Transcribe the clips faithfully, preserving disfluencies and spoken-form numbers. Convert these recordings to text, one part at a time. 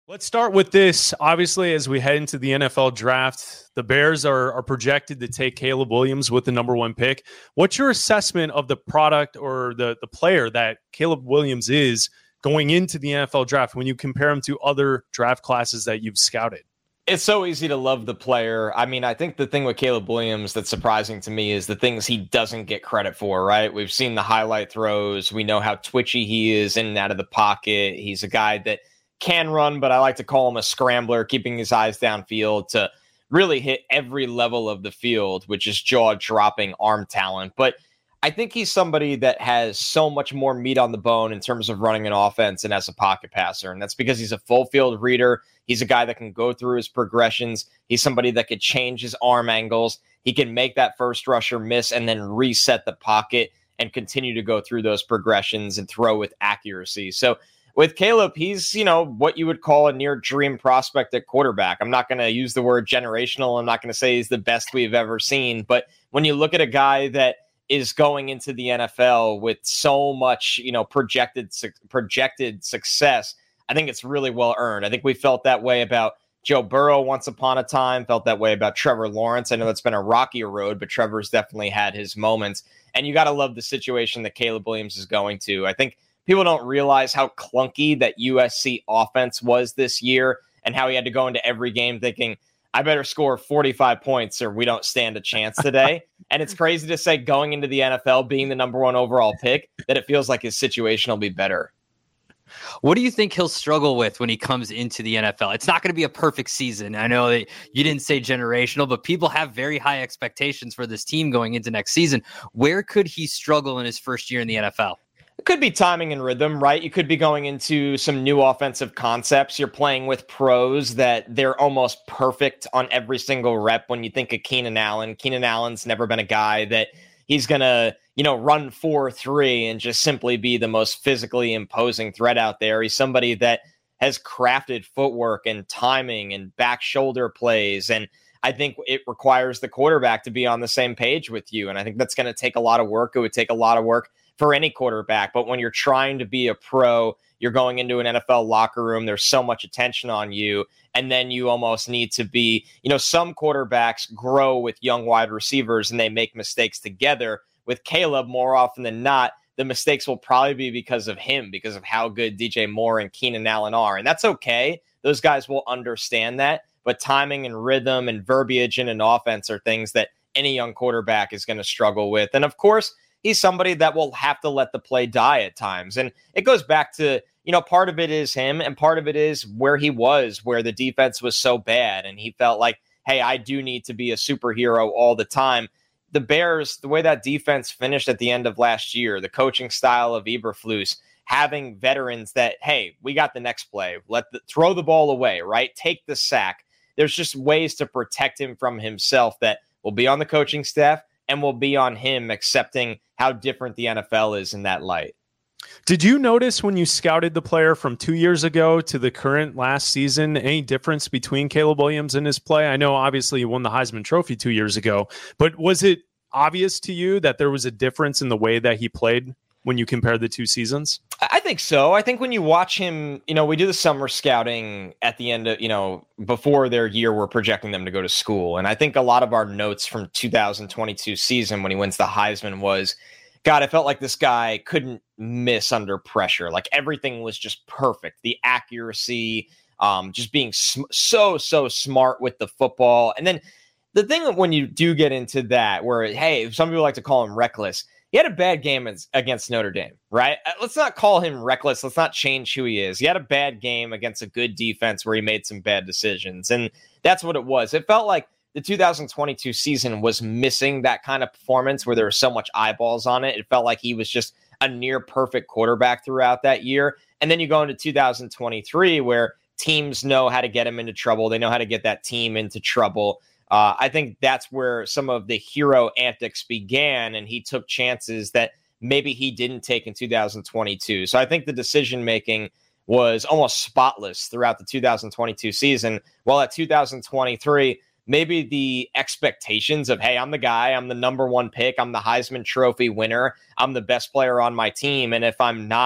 Let's start with this. Obviously, as we head into the N F L draft, the Bears are, are projected to take Caleb Williams with the number one pick. What's your assessment of the product or the, the player that Caleb Williams is going into the N F L draft when you compare him to other draft classes that you've scouted? It's so easy to love the player. I mean, I think the thing with Caleb Williams that's surprising to me is the things he doesn't get credit for, right? We've seen the highlight throws. We know how twitchy he is in and out of the pocket. He's a guy that can run, but I like to call him a scrambler, keeping his eyes downfield to really hit every level of the field, which is jaw-dropping arm talent. But I think he's somebody that has so much more meat on the bone in terms of running an offense and as a pocket passer. And that's because he's a full field reader. He's a guy that can go through his progressions. He's somebody that could change his arm angles. He can make that first rusher miss and then reset the pocket and continue to go through those progressions and throw with accuracy. So with Caleb, he's, you know, what you would call a near dream prospect at quarterback. I'm not going to use the word generational. I'm not going to say he's the best we've ever seen. But when you look at a guy that is going into the N F L with so much, you know, projected projected success, I think it's really well earned. I think we felt that way about Joe Burrow once upon a time, felt that way about Trevor Lawrence. I know it's been a rockier road, but Trevor's definitely had his moments. And you got to love the situation that Caleb Williams is going to. I think people don't realize how clunky that U S C offense was this year and how he had to go into every game thinking, I better score forty-five points or we don't stand a chance today. And it's crazy to say going into the N F L, being the number one overall pick, that it feels like his situation will be better. What do you think he'll struggle with when he comes into the N F L? It's not going to be a perfect season. I know that you didn't say generational, but people have very high expectations for this team going into next season. Where could he struggle in his first year in the N F L? It could be timing and rhythm, right? You could be going into some new offensive concepts. You're playing with pros that they're almost perfect on every single rep. When you think of Keenan Allen, Keenan Allen's never been a guy that he's going to, you know, run four three and just simply be the most physically imposing threat out there. He's somebody that has crafted footwork and timing and back shoulder plays. And I think it requires the quarterback to be on the same page with you. And I think that's going to take a lot of work. It would take a lot of work for any quarterback. But when you're trying to be a pro, you're going into an N F L locker room, there's so much attention on you. And then you almost need to be, you know, some quarterbacks grow with young wide receivers and they make mistakes together. With Caleb, more often than not, the mistakes will probably be because of him, because of how good D J Moore and Keenan Allen are. And that's okay. Those guys will understand that. But timing and rhythm and verbiage in an offense are things that any young quarterback is going to struggle with. And of course, he's somebody that will have to let the play die at times. And it goes back to, you know, part of it is him and part of it is where he was, where the defense was so bad. And he felt like, hey, I do need to be a superhero all the time. The Bears, the way that defense finished at the end of last year, the coaching style of Eberflus, having veterans that, hey, we got the next play. Let the, throw the ball away, right? Take the sack. There's just ways to protect him from himself that will be on the coaching staff and will be on him accepting how different the N F L is in that light. Did you notice when you scouted the player from two years ago to the current last season, any difference between Caleb Williams and his play? I know obviously he won the Heisman Trophy two years ago, but was it obvious to you that there was a difference in the way that he played when you compare the two seasons? I think so. I think when you watch him, you know, we do the summer scouting at the end of, you know, before their year, we're projecting them to go to school. And I think a lot of our notes from two thousand twenty-two season when he wins the Heisman was, God, I felt like this guy couldn't miss under pressure. Like everything was just perfect. The accuracy, um, just being sm- so, so smart with the football. And then the thing that when you do get into that, where, hey, some people like to call him reckless, he had a bad game against Notre Dame, right? Let's not call him reckless. Let's not change who he is. He had a bad game against a good defense where he made some bad decisions. And that's what it was. It felt like the two thousand twenty-two season was missing that kind of performance where there was so much eyeballs on it. It felt like he was just a near perfect quarterback throughout that year. And then you go into two thousand twenty-three where teams know how to get him into trouble. They know how to get that team into trouble. Uh, I think that's where some of the hero antics began, and he took chances that maybe he didn't take in two thousand twenty-two. So I think the decision-making was almost spotless throughout the two thousand twenty-two season, while at two thousand twenty-three, maybe the expectations of, hey, I'm the guy, I'm the number one pick, I'm the Heisman Trophy winner, I'm the best player on my team, and if I'm not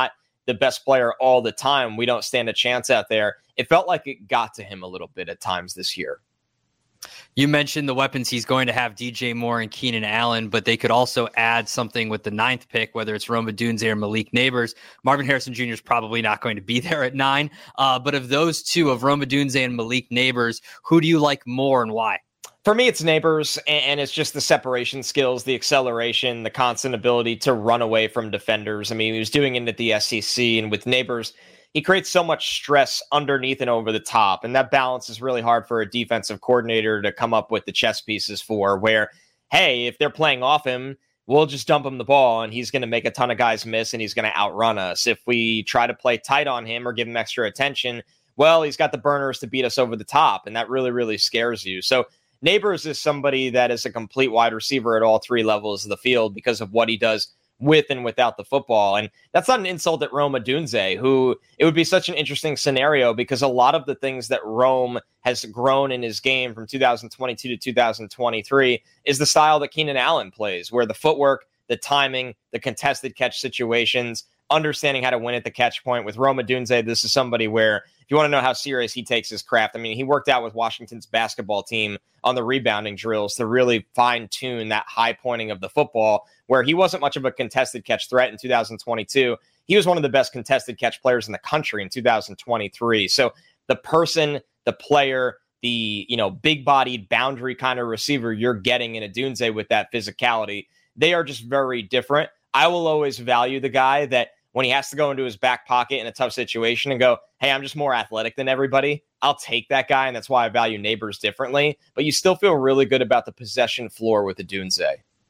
the best player all the time. We don't stand a chance out there. It felt like it got to him a little bit at times this year. You mentioned the weapons he's going to have, D J Moore and Keenan Allen, but they could also add something with the ninth pick, whether it's Rome Odunze or Malik Neighbors. Marvin Harrison Junior is probably not going to be there at nine. Uh, but of those two, of Rome Odunze and Malik Neighbors, who do you like more and why? For me, it's Neighbors, and it's just the separation skills, the acceleration, the constant ability to run away from defenders. I mean, he was doing it at the S E C, and with Neighbors, he creates so much stress underneath and over the top, and that balance is really hard for a defensive coordinator to come up with the chess pieces for, where, hey, if they're playing off him, we'll just dump him the ball, and he's going to make a ton of guys miss, and he's going to outrun us. If we try to play tight on him or give him extra attention, well, he's got the burners to beat us over the top, and that really, really scares you. So Neighbors is somebody that is a complete wide receiver at all three levels of the field because of what he does with and without the football. And that's not an insult at Rome Odunze, who it would be such an interesting scenario because a lot of the things that Rome has grown in his game from two thousand twenty-two to two thousand twenty-three is the style that Keenan Allen plays, where the footwork, the timing, the contested catch situations, understanding how to win at the catch point. With Rome Odunze, this is somebody where, if you want to know how serious he takes his craft, I mean, he worked out with Washington's basketball team on the rebounding drills to really fine-tune that high pointing of the football, where he wasn't much of a contested catch threat in two thousand twenty-two. He was one of the best contested catch players in the country in two thousand twenty-three. So the person, the player, the, you know, big-bodied boundary kind of receiver you're getting in Odunze with that physicality, they are just very different. I will always value the guy that when he has to go into his back pocket in a tough situation and go, hey, I'm just more athletic than everybody, I'll take that guy, and that's why I value Neighbors differently. But you still feel really good about the possession floor with Odunze.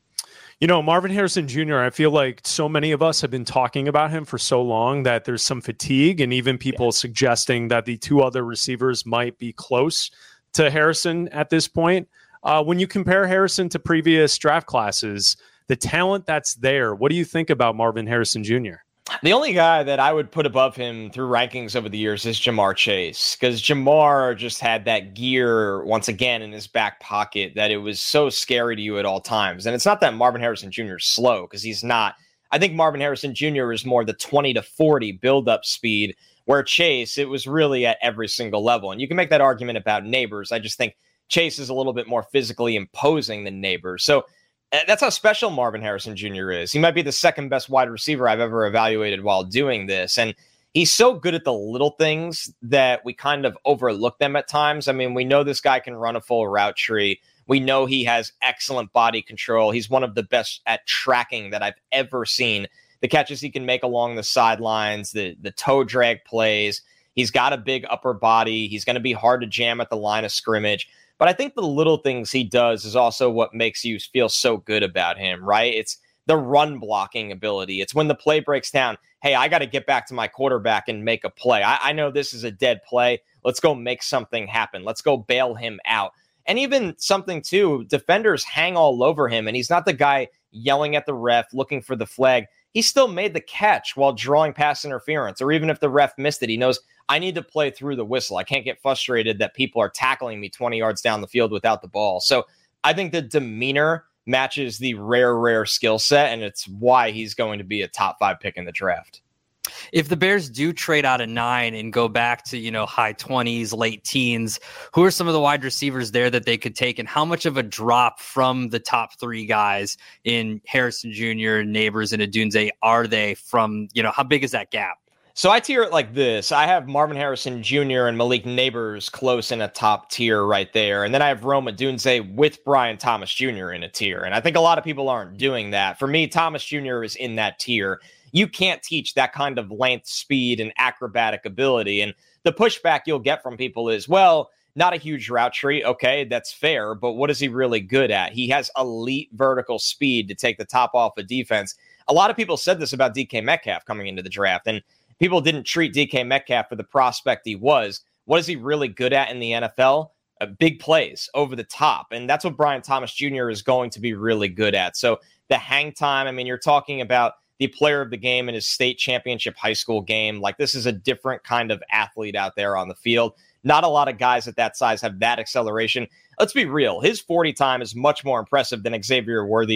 You know, Marvin Harrison Junior, I feel like so many of us have been talking about him for so long that there's some fatigue, and even people yeah. suggesting that the two other receivers might be close to Harrison at this point. Uh, when you compare Harrison to previous draft classes, the talent that's there, what do you think about Marvin Harrison Junior? The only guy that I would put above him through rankings over the years is Ja'Marr Chase, because Ja'Marr just had that gear once again in his back pocket that it was so scary to you at all times. And it's not that Marvin Harrison Junior is slow, because he's not. I think Marvin Harrison Junior is more the twenty to forty build-up speed, where Chase, it was really at every single level. And you can make that argument about Neighbors. I just think Chase is a little bit more physically imposing than Neighbors. So that's how special Marvin Harrison Junior is. He might be the second best wide receiver I've ever evaluated while doing this. And he's so good at the little things that we kind of overlook them at times. I mean, we know this guy can run a full route tree. We know he has excellent body control. He's one of the best at tracking that I've ever seen. The catches he can make along the sidelines, the, the toe drag plays. He's got a big upper body. He's going to be hard to jam at the line of scrimmage. But I think the little things he does is also what makes you feel so good about him, right? It's the run blocking ability. It's when the play breaks down, hey, I got to get back to my quarterback and make a play. I, I know this is a dead play. Let's go make something happen. Let's go bail him out. And even something, too, defenders hang all over him, and he's not the guy yelling at the ref, looking for the flag. He still made the catch while drawing pass interference, or even if the ref missed it, he knows, I need to play through the whistle. I can't get frustrated that people are tackling me twenty yards down the field without the ball. So I think the demeanor matches the rare, rare skill set, and it's why he's going to be a top five pick in the draft. If the Bears do trade out of nine and go back to, you know, high twenties, late teens, who are some of the wide receivers there that they could take, and how much of a drop from the top three guys in Harrison Junior, Neighbors, and Odunze are they from, you know, how big is that gap? So I tier it like this. I have Marvin Harrison Junior and Malik Neighbors close in a top tier right there. And then I have Rome Odunze with Brian Thomas Junior in a tier. And I think a lot of people aren't doing that. For me, Thomas Junior is in that tier. You can't teach that kind of length, speed, and acrobatic ability. And the pushback you'll get from people is, well, not a huge route tree. Okay, that's fair. But what is he really good at? He has elite vertical speed to take the top off of defense. A lot of people said this about D K Metcalf coming into the draft. And people didn't treat D K Metcalf for the prospect he was. What is he really good at in the N F L? Uh, big plays over the top. And that's what Brian Thomas Junior is going to be really good at. So the hang time, I mean, you're talking about the player of the game in his state championship high school game. Like, this is a different kind of athlete out there on the field. Not a lot of guys at that size have that acceleration. Let's be real. His forty time is much more impressive than Xavier Worthy's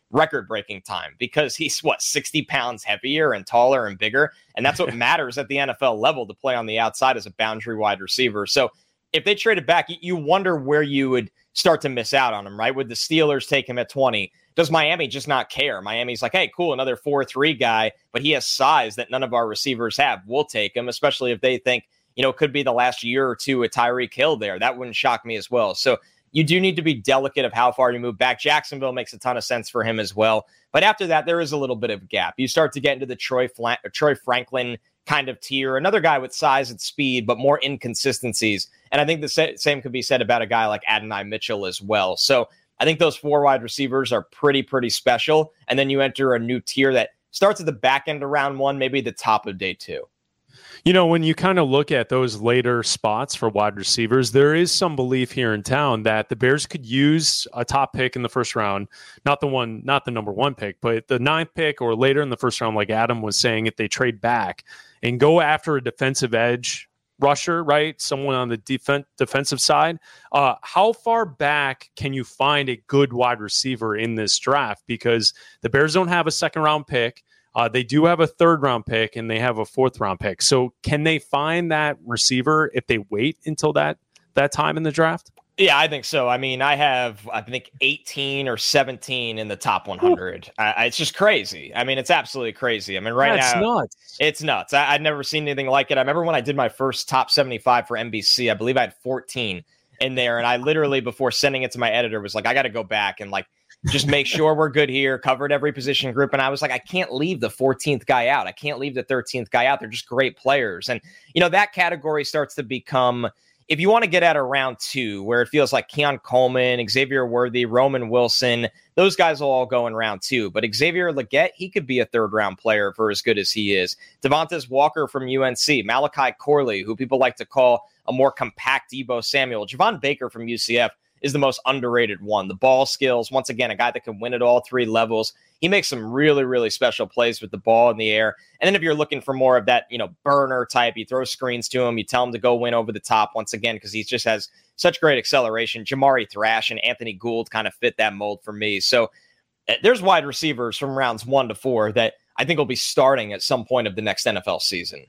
record-breaking time because he's, what, sixty pounds heavier and taller and bigger, and that's what matters at the N F L level to play on the outside as a boundary wide receiver. So if they traded back, you wonder where you would start to miss out on him, right? Would the Steelers take him at twenty? Does Miami just not care? Miami's like, hey, cool, another four three guy, but he has size that none of our receivers have. We'll take him, especially if they think, you know, it could be the last year or two with Tyreek Hill there. That wouldn't shock me as well. So you do need to be delicate of how far you move back. Jacksonville makes a ton of sense for him as well. But after that, there is a little bit of gap. You start to get into the Troy, Fla- Troy Franklin kind of tier, another guy with size and speed, but more inconsistencies. And I think the sa- same could be said about a guy like Adonai Mitchell as well. So I think those four wide receivers are pretty, pretty special. And then you enter a new tier that starts at the back end of round one, maybe the top of day two. You know, when you kind of look at those later spots for wide receivers, there is some belief here in town that the Bears could use a top pick in the first round, not the one, not the number one pick, but the ninth pick or later in the first round, like Adam was saying, if they trade back and go after a defensive edge rusher, right? Someone on the defen- defensive side. Uh, how far back can you find a good wide receiver in this draft? Because the Bears don't have a second round pick. Uh, they do have a third round pick and they have a fourth round pick. So can they find that receiver if they wait until that, that time in the draft? Yeah, I think so. I mean, I have, I think, eighteen or seventeen in the top one hundred. I, it's just crazy. I mean, it's absolutely crazy. I mean, right That's now, nuts. It's nuts. I, I'd never seen anything like it. I remember when I did my first top seventy-five for N B C, I believe I had fourteen in there. And I literally, before sending it to my editor, was like, I got to go back and like, just make sure we're good here, covered every position group. And I was like, I can't leave the fourteenth guy out. I can't leave the thirteenth guy out. They're just great players. And, you know, that category starts to become, if you want to get out of round two, where it feels like Keon Coleman, Xavier Worthy, Roman Wilson, those guys will all go in round two. But Xavier Legette, he could be a third round player for as good as he is. Devontae Walker from U N C, Malachi Corley, who people like to call a more compact Deebo Samuel. Javon Baker from U C F is the most underrated one. The ball skills, once again, a guy that can win at all three levels. He makes some really, really special plays with the ball in the air. And then if you're looking for more of that, you know, burner type, you throw screens to him, you tell him to go win over the top once again, because he just has such great acceleration. Jamari Thrash and Anthony Gould kind of fit that mold for me. So uh, there's wide receivers from rounds one to four that I think will be starting at some point of the next N F L season.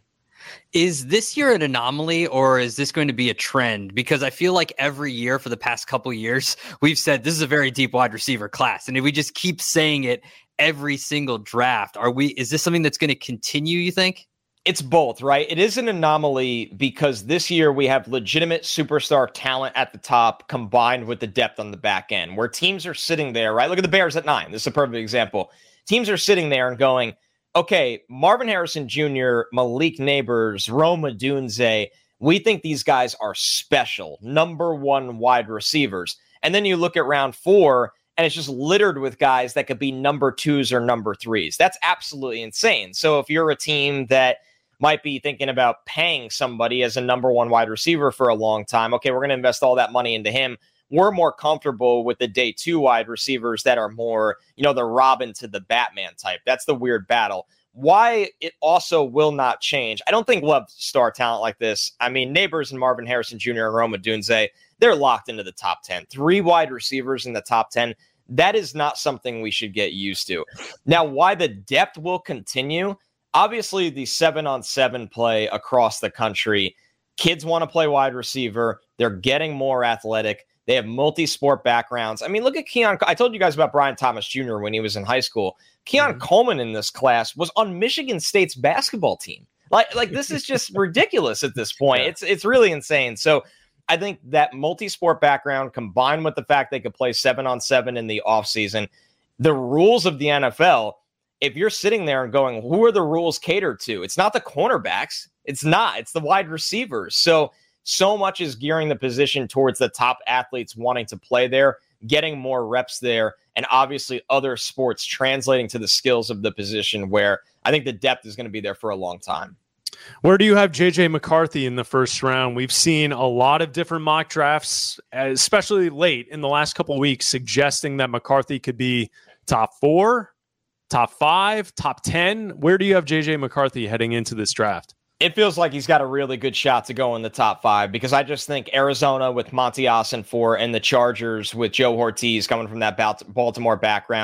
Is this year an anomaly or is this going to be a trend? Because I feel like every year for the past couple years, we've said this is a very deep wide receiver class. And if we just keep saying it every single draft, are we, is this something that's going to continue, you think? It's both, right? It is an anomaly because this year we have legitimate superstar talent at the top combined with the depth on the back end, where teams are sitting there, right? Look at the Bears at nine. This is a perfect example. Teams are sitting there and going, okay, Marvin Harrison Junior, Malik Neighbors, Rome Odunze, we think these guys are special, number one wide receivers. And then you look at round four, and it's just littered with guys that could be number twos or number threes. That's absolutely insane. So if you're a team that might be thinking about paying somebody as a number one wide receiver for a long time, okay, we're going to invest all that money into him. We're more comfortable with the day two wide receivers that are more, you know, the Robin to the Batman type. That's the weird battle. Why it also will not change. I don't think we'll have star talent like this. I mean, Neighbors and Marvin Harrison Junior and Rome Odunze, they're locked into the top ten. Three wide receivers in the top ten. That is not something we should get used to. Now, why the depth will continue? Obviously, the seven on seven play across the country. Kids want to play wide receiver. They're getting more athletic. They have multi-sport backgrounds. I mean, look at Keon. I told you guys about Brian Thomas Junior when he was in high school. Keon mm-hmm. Coleman in this class was on Michigan State's basketball team. Like, like this is just ridiculous at this point. Yeah. It's it's really insane. So I think that multi-sport background combined with the fact they could play seven on seven in the offseason, the rules of the N F L, if you're sitting there and going, who are the rules catered to? It's not the cornerbacks. It's not. It's the wide receivers. So So much is gearing the position towards the top athletes wanting to play there, getting more reps there, and obviously other sports translating to the skills of the position where I think the depth is going to be there for a long time. Where do you have J J McCarthy in the first round? We've seen a lot of different mock drafts, especially late in the last couple of weeks, suggesting that McCarthy could be top four, top five, top ten. Where do you have J J McCarthy heading into this draft? It feels like he's got a really good shot to go in the top five because I just think Arizona with Monty Ossenfort and the Chargers with Joe Ortiz coming from that Baltimore background,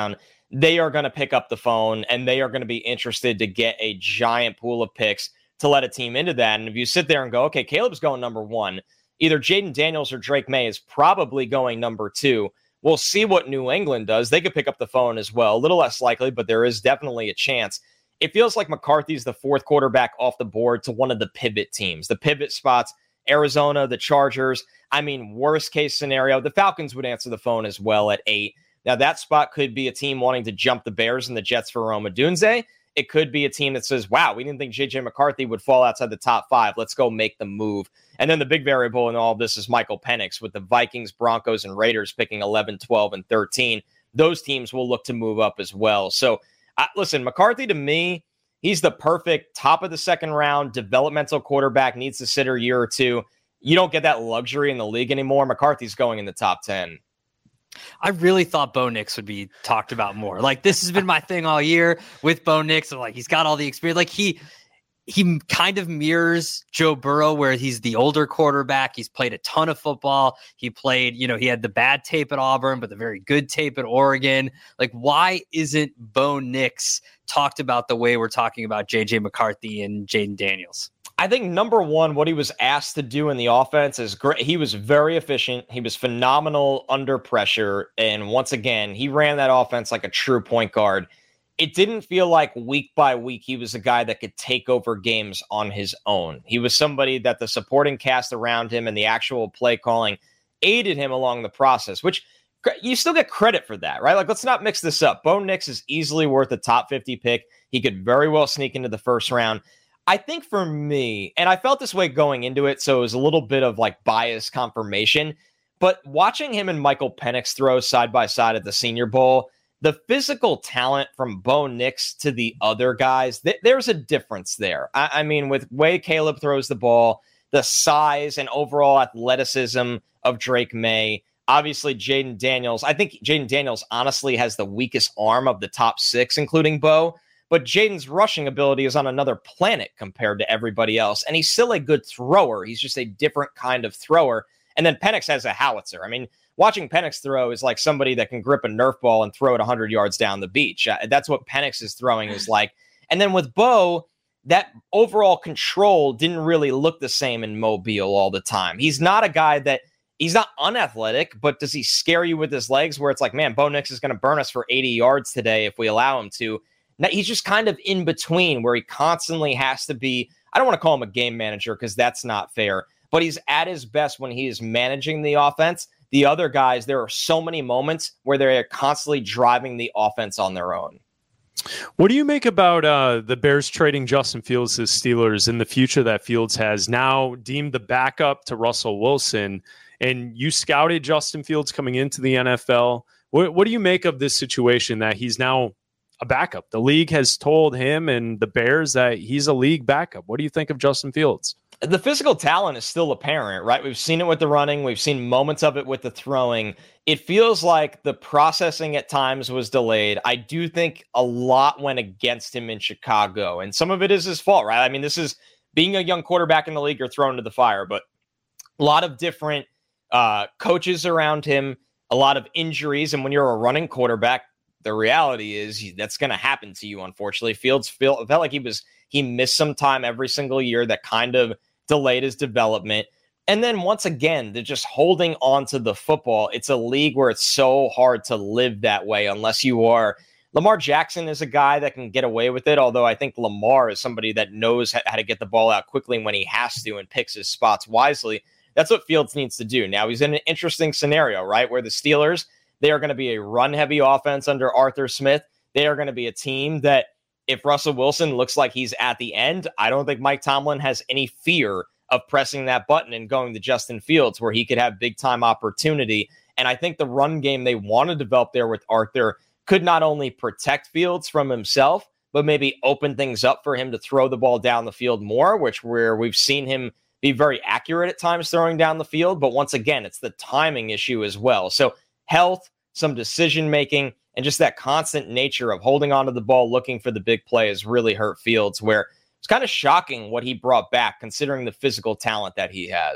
they are going to pick up the phone and they are going to be interested to get a giant pool of picks to let a team into that. And if you sit there and go, okay, Caleb's going number one, either Jaden Daniels or Drake May is probably going number two. We'll see what New England does. They could pick up the phone as well. A little less likely, but there is definitely a chance. It feels like McCarthy's the fourth quarterback off the board to one of the pivot teams. The pivot spots, Arizona, the Chargers. I mean, worst case scenario, the Falcons would answer the phone as well at eight. Now, that spot could be a team wanting to jump the Bears and the Jets for Rome Odunze. It could be a team that says, wow, we didn't think J J McCarthy would fall outside the top five. Let's go make the move. And then the big variable in all of this is Michael Penix with the Vikings, Broncos, and Raiders picking eleven, twelve, and thirteen. Those teams will look to move up as well. So, uh, listen, McCarthy, to me, he's the perfect top of the second round developmental quarterback, needs to sit a year or two. You don't get that luxury in the league anymore. McCarthy's going in the top ten. I really thought Bo Nix would be talked about more. Like, this has been my thing all year with Bo Nix. I'm like, he's got all the experience. Like, he he kind of mirrors Joe Burrow, where he's the older quarterback. He's played a ton of football. He played, you know, he had the bad tape at Auburn, but the very good tape at Oregon. Like, why isn't Bo Nix talked about the way we're talking about J J McCarthy and Jaden Daniels? I think, number one, what he was asked to do in the offense is great. He was very efficient. He was phenomenal under pressure. And once again, he ran that offense like a true point guard. It didn't feel like week by week he was a guy that could take over games on his own. He was somebody that the supporting cast around him and the actual play calling aided him along the process, which you still get credit for that, right? Like, let's not mix this up. Bo Nix is easily worth a top fifty pick. He could very well sneak into the first round. I think for me, and I felt this way going into it, so it was a little bit of like bias confirmation, but watching him and Michael Penix throw side by side at the Senior Bowl, the physical talent from Bo Nix to the other guys, th- there's a difference there. I-, I mean, with way Caleb throws the ball, the size and overall athleticism of Drake May, obviously Jaden Daniels. I think Jaden Daniels honestly has the weakest arm of the top six, including Bo. But Jaden's rushing ability is on another planet compared to everybody else. And he's still a good thrower. He's just a different kind of thrower. And then Penix has a howitzer. I mean, watching Penix throw is like somebody that can grip a Nerf ball and throw it one hundred yards down the beach. Uh, that's what Penix is throwing is like. And then with Bo, that overall control didn't really look the same in Mobile all the time. He's not a guy that, he's not unathletic, but does he scare you with his legs where it's like, man, Bo Nix is going to burn us for eighty yards today if we allow him to. Now, he's just kind of in between where he constantly has to be, I don't want to call him a game manager because that's not fair, but he's at his best when he is managing the offense. The other guys, there are so many moments where they're constantly driving the offense on their own. What do you make about uh, the Bears trading Justin Fields to the Steelers and the future that Fields has now deemed the backup to Russell Wilson? And you scouted Justin Fields coming into the N F L. What, what do you make of this situation that he's now a backup? The league has told him and the Bears that he's a league backup. What do you think of Justin Fields? The physical talent is still apparent, right? We've seen it with the running. We've seen moments of it with the throwing. It feels like the processing at times was delayed. I do think a lot went against him in Chicago, and some of it is his fault, right? I mean, this is being a young quarterback in the league, you're thrown to the fire, but a lot of different uh, coaches around him, a lot of injuries. And when you're a running quarterback, the reality is that's going to happen to you, unfortunately. Fields felt, felt like he was he missed some time every single year that kind of delayed his development. And then once again, they're just holding on to the football. It's a league where it's so hard to live that way unless you are. Lamar Jackson is a guy that can get away with it, although I think Lamar is somebody that knows how to get the ball out quickly when he has to and picks his spots wisely. That's what Fields needs to do. Now, he's in an interesting scenario, right, where the Steelers, they are going to be a run-heavy offense under Arthur Smith. They are going to be a team that if Russell Wilson looks like he's at the end, I don't think Mike Tomlin has any fear of pressing that button and going to Justin Fields where he could have big-time opportunity. And I think the run game they want to develop there with Arthur could not only protect Fields from himself, but maybe open things up for him to throw the ball down the field more, which where we've seen him be very accurate at times throwing down the field. But once again, it's the timing issue as well. So health, some decision-making, and just that constant nature of holding onto the ball, looking for the big play has really hurt Fields, where it's kind of shocking what he brought back considering the physical talent that he has.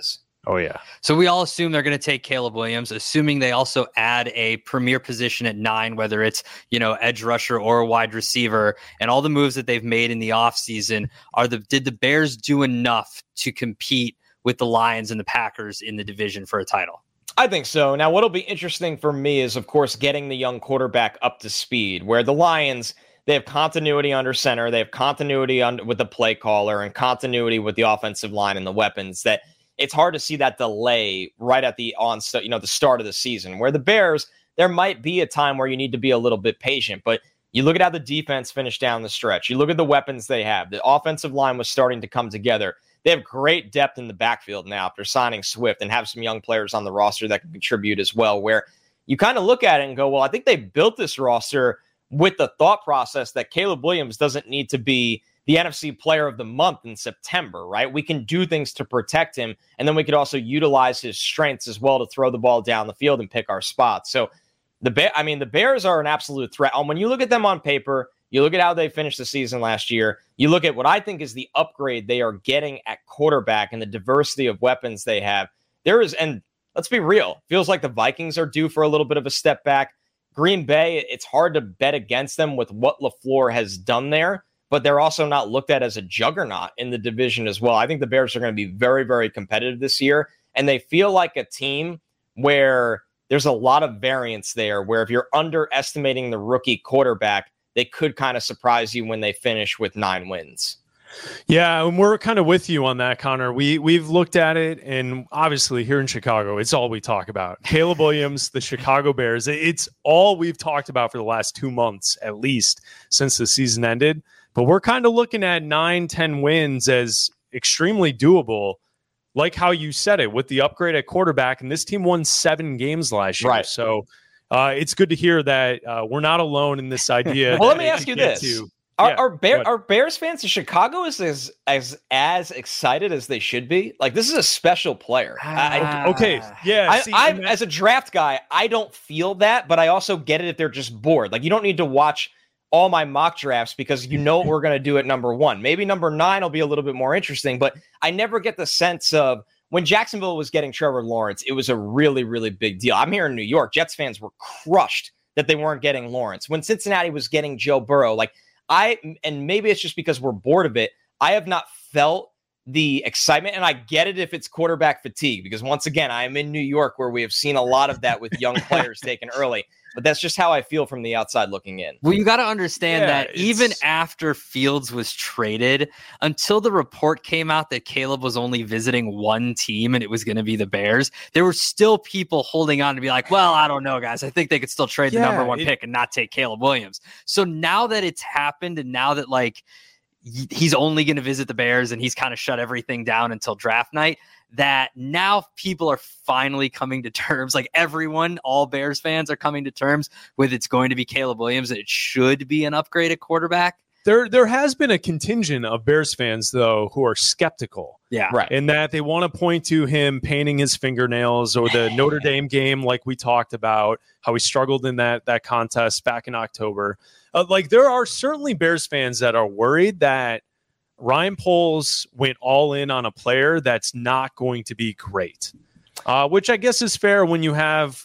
Oh, yeah. So we all assume they're going to take Caleb Williams, assuming they also add a premier position at nine, whether it's, you know, edge rusher or a wide receiver, and all the moves that they've made in the offseason. Are the did the Bears do enough to compete with the Lions and the Packers in the division for a title? I think so. Now, what'll be interesting for me is, of course, getting the young quarterback up to speed, where the Lions, they have continuity under center, they have continuity under, with the play caller, and continuity with the offensive line and the weapons, that it's hard to see that delay right at the onset, you know, the start of the season. Where the Bears, there might be a time where you need to be a little bit patient, but you look at how the defense finished down the stretch. You look at the weapons they have. The offensive line was starting to come together. They have great depth in the backfield now after signing Swift, and have some young players on the roster that can contribute as well, where you kind of look at it and go, well, I think they built this roster with the thought process that Caleb Williams doesn't need to be the N F C Player of the Month in September, right? We can do things to protect him, and then we could also utilize his strengths as well to throw the ball down the field and pick our spots. So the Bear, I mean, the Bears are an absolute threat. And when you look at them on paper, you look at how they finished the season last year, you look at what I think is the upgrade they are getting at quarterback and the diversity of weapons they have. There is, and let's be real, feels like the Vikings are due for a little bit of a step back. Green Bay, it's hard to bet against them with what LaFleur has done there, but they're also not looked at as a juggernaut in the division as well. I think the Bears are going to be very, very competitive this year, and they feel like a team where there's a lot of variance there, where if you're underestimating the rookie quarterback, they could kind of surprise you when they finish with nine wins. Yeah, and we're kind of with you on that, Connor. We, we've looked at it, and obviously here in Chicago, it's all we talk about. Caleb Williams, the Chicago Bears, it's all we've talked about for the last two months, at least, since the season ended. But we're kind of looking at nine, ten wins as extremely doable, like how you said it, with the upgrade at quarterback. And this team won seven games last year. Right. So uh, it's good to hear that uh, we're not alone in this idea. Well, let me ask you this. To, Are, yeah, are, Bear, are Bears fans in Chicago is as, as as excited as they should be? Like, this is a special player. I, okay, yeah. I, see, I'm, that, as a draft guy, I don't feel that, but I also get it if they're just bored. Like, you don't need to watch all my mock drafts because you know what we're going to do at number one. Maybe number nine will be a little bit more interesting, but I never get the sense of when Jacksonville was getting Trevor Lawrence, it was a really, really big deal. I'm here in New York. Jets fans were crushed that they weren't getting Lawrence. When Cincinnati was getting Joe Burrow, like, I, and maybe it's just because we're bored of it, I have not felt the excitement, and I get it if it's quarterback fatigue, because once again, I am in New York where we have seen a lot of that with young players taken early, but that's just how I feel from the outside looking in. Well, you got to understand yeah, that even after Fields was traded, until the report came out that Caleb was only visiting one team and it was going to be the Bears, there were still people holding on to be like, well, I don't know, guys. I think they could still trade yeah, the number one it, pick and not take Caleb Williams. So now that it's happened, and now that like he's only going to visit the Bears and he's kind of shut everything down until draft night, that now people are finally coming to terms, like everyone, all Bears fans are coming to terms with it's going to be Caleb Williams, and it should be an upgrade at quarterback. There, there has been a contingent of Bears fans, though, who are skeptical. Yeah. Right. In that they want to point to him painting his fingernails, or the Notre Dame game, like we talked about, how he struggled in that, that contest back in October. Uh, like, there are certainly Bears fans that are worried that Ryan Poles went all in on a player that's not going to be great, uh, which I guess is fair when you have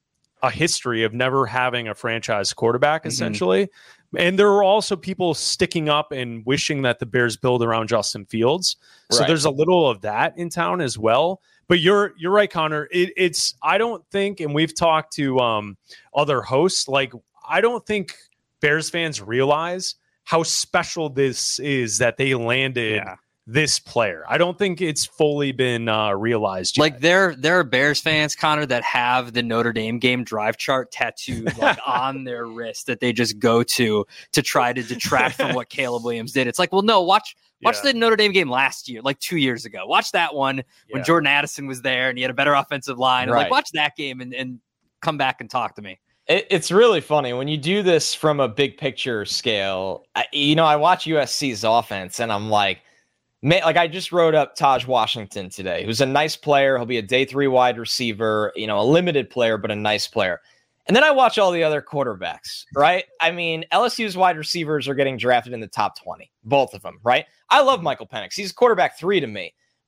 a history of never having a franchise quarterback, essentially. Mm-hmm. And there are also people sticking up and wishing that the Bears build around Justin Fields. So right. there's a little of that in town as well. But you're you're right, Connor. It, it's I don't think, and we've talked to um, other hosts, like I don't think Bears fans realize how special this is that they landed yeah. this player. I don't think it's fully been uh, realized yet. Like there, there are Bears fans, Connor, that have the Notre Dame game drive chart tattooed like on their wrist that they just go to to try to detract from what Caleb Williams did. It's like, well, no, watch watch yeah. the Notre Dame game last year, like two years ago. Watch that one when yeah. Jordan Addison was there and he had a better offensive line. Right. Like, watch that game and, and come back and talk to me. It, it's really funny when you do this from a big picture scale. I, you know, I watch U S C's offense and I'm like, man, like I just wrote up Taj Washington today, who's a nice player. He'll be a day three wide receiver, you know, a limited player, but a nice player. And then I watch all the other quarterbacks, right? I mean, L S U's wide receivers are getting drafted in the top twenty, both of them, right? I love Michael Penix. He's quarterback three to me.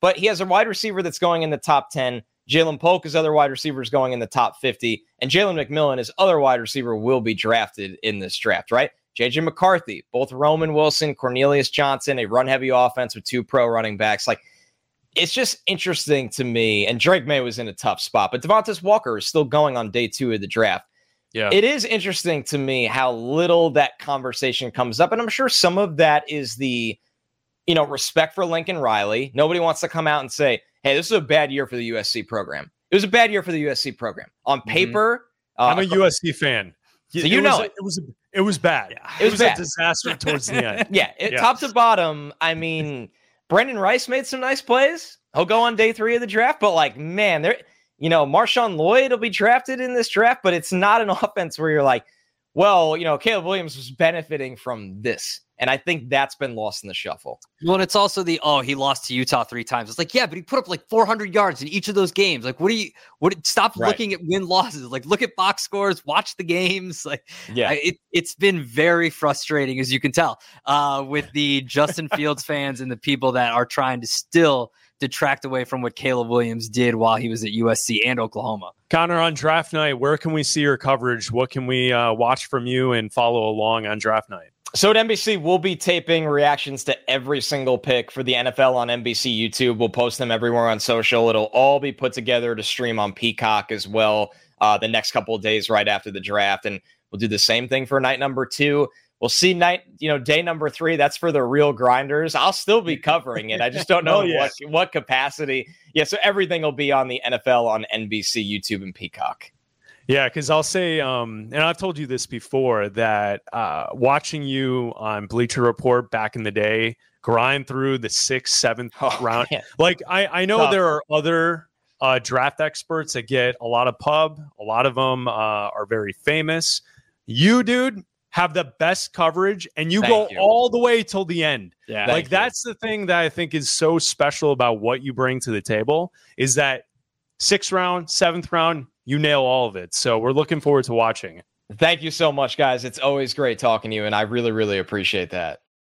But he has a wide receiver that's going in the top ten. Jalen Polk, his other wide receiver, is going in the top fifty. And Jalen McMillan, his other wide receiver, will be drafted in this draft, right? J J McCarthy, both Roman Wilson, Cornelius Johnson, a run-heavy offense with two pro running backs. Like, it's just interesting to me. And Drake May was in a tough spot, but Devontae Walker is still going on day two of the draft. Yeah, it is interesting to me how little that conversation comes up. And I'm sure some of that is the, you know, respect for Lincoln Riley. Nobody wants to come out and say, hey, this is a bad year for the U S C program. It was a bad year for the U S C program. On paper, mm-hmm. uh, I'm a U S C fan. So you it know was, it. It was it was bad. Yeah, it was, it was bad. a disaster towards the end. yeah, it, yeah, top to bottom. I mean, Brandon Rice made some nice plays. He'll go on day three of the draft, but like, man, there, you know, Marshawn Lloyd will be drafted in this draft, but it's not an offense where you're like, well, you know, Caleb Williams was benefiting from this. And I think that's been lost in the shuffle. Well, and it's also the, oh, he lost to Utah three times. It's like, yeah, but he put up like four hundred yards in each of those games. Like, what do you, what, stop right. looking at win losses. Like, look at box scores, watch the games. Like, yeah, I, it, it's been very frustrating, as you can tell, uh, with the Justin Fields fans and the people that are trying to still detract away from what Caleb Williams did while he was at U S C and Oklahoma. Connor, on draft night, where can we see your coverage? What can we uh, watch from you and follow along on draft night? So at N B C, we'll be taping reactions to every single pick for the N F L on N B C YouTube. We'll post them everywhere on social. It'll all be put together to stream on Peacock as well uh, the next couple of days right after the draft. And we'll do the same thing for night number two. We'll see night, you know, day number three. That's for the real grinders. I'll still be covering it. I just don't know oh, yeah. what, what capacity. Yeah, so everything will be on the N F L on N B C, YouTube, and Peacock. Yeah, because I'll say, um, and I've told you this before, that uh, watching you on Bleacher Report back in the day, grind through the sixth, seventh oh, round. Man. Like, I, I know Tough. there are other uh, draft experts that get a lot of pub. A lot of them uh, are very famous. You, dude, have the best coverage, and you Thank go you. all the way till the end. Yeah, like, that's you. the thing that I think is so special about what you bring to the table, is that sixth round, seventh round, you nail all of it. So we're looking forward to watching. Thank you so much, guys. It's always great talking to you, and I really, really appreciate that.